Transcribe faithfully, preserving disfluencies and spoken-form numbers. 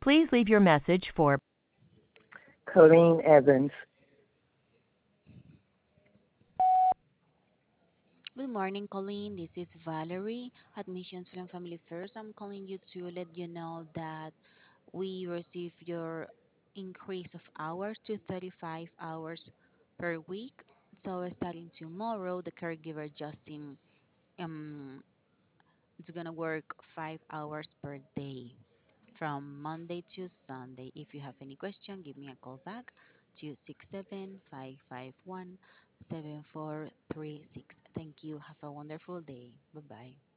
Please leave your message for Colleen Evans. Good morning, Colleen. This is Valerie, Admissions from Family First. I'm calling you to let you know that we received your increase of hours to thirty-five hours per week. So starting tomorrow, the caregiver Justin um is gonna work five hours per day from Monday to Sunday. If you have any question, give me a call back to six seven five five one seven four three six. Thank you. Have a wonderful day. Bye bye.